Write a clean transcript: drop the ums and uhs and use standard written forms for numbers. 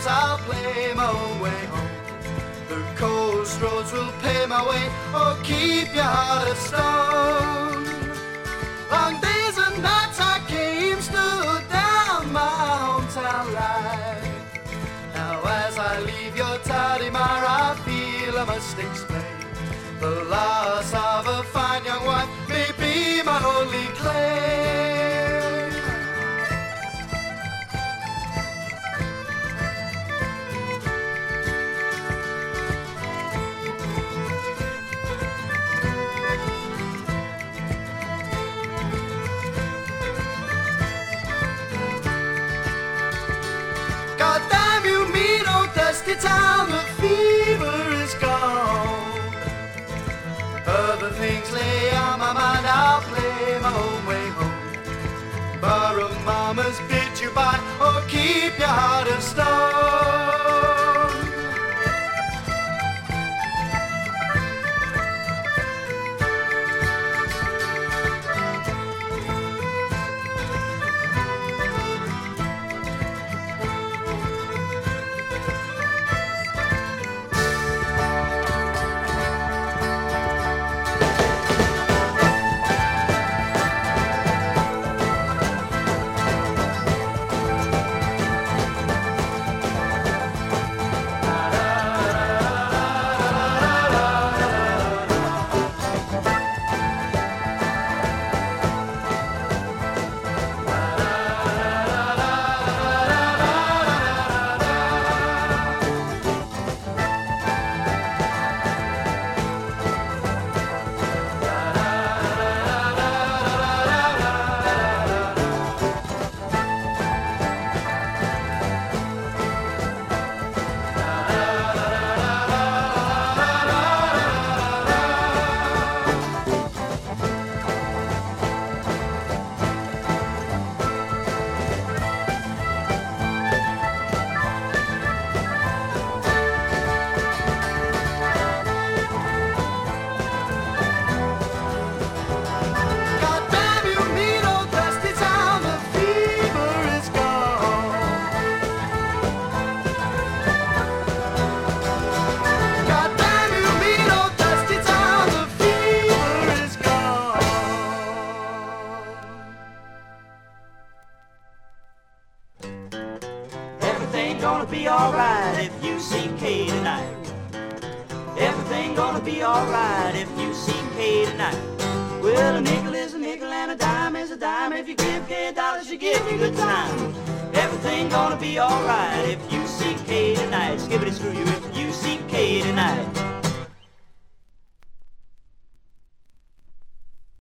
days I'll play my own way home. The coast roads will pay my way or keep your heart of stone. Long days and nights I came, stood down my hometown life. Now as I leave your tardy mire, I feel I must explain. The loss of a fine young wife may be my only claim. God damn you, mean old dusty town, the fever is gone. Other things lay on my mind, I'll play my own way home. Borrow mama's bid you buy, or keep your heart of stone. Everything gonna be alright if you see Kay tonight. Everything gonna be alright if you see Kay tonight. Well, a nickel is a nickel and a dime is a dime. If you give Kay $1, she give you good time. Everything gonna be alright if you see Kay tonight. Skibbity screw you if you see Kay tonight.